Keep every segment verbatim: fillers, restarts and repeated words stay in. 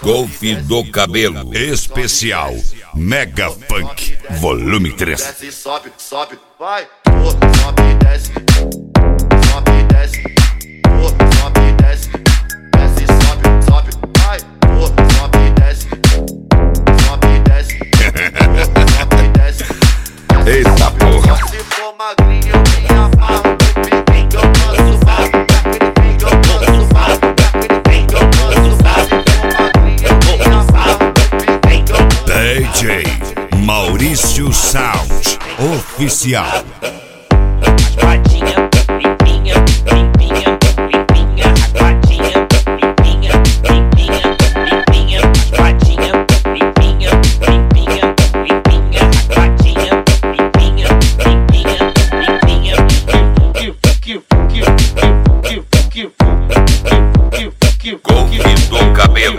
Golfe do cabelo. Especial Mega Funk Volume três. Desce, sobe, sobe, vai. Oh, sobe e desce. Sobe e desce. Oh, sobe e desce. Desce, sobe, sobe, vai. Oh, sobe e desce. Sobe e desce. Oh, sobe e desce. Eita porra. Se for magrinho, eu me amarro. Aquele que eu posso fazer. Aquele que eu posso fazer. Aquele que eu posso fazer. Se for magrinho, eu me amarro. D J Maurício Sound Oficial. Raspadinha, limpinha, limpinha, limpinha, raspadinha, limpinha, limpinha, limpinha, raspadinha, limpinha, limpinha, limpinha, raspadinha, limpinha, limpinha, limpinha, Golfe do cabelo.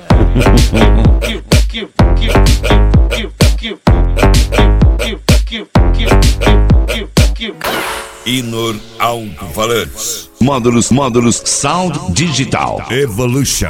Inor Alto-Falantes. Módulos, módulos Sound Digital Evolution.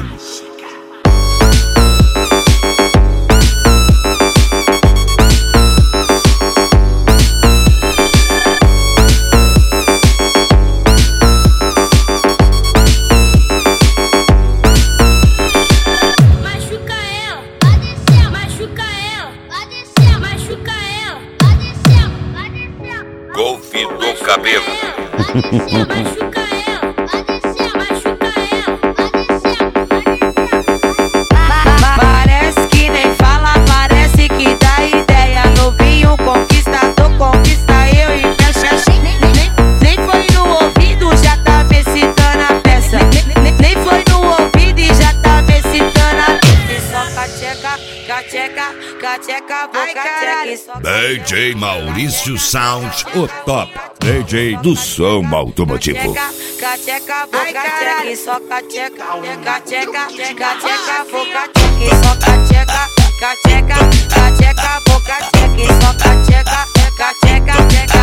Golfe do cabelo. Machuca ela, vai descer, machuca ela, vai descer. Parece que nem fala, parece que dá ideia. Novinho conquistador, conquista eu e mexe assim. Nem, nem, nem foi no ouvido, já tá me citando a peça. Nem, nem foi no ouvido e já tá me citando a peça. E só cacheca, cacheca, cacheca, vou cacheca. D J Maurício Sound, o top D J do som automotivo. Cacheca, vou cacheca, e só cacheca, cacheca, cacheca, vou cacheca, e só cacheca, cacheca, cacheca, vou cacheca, e só cacheca, cacheca, cacheca.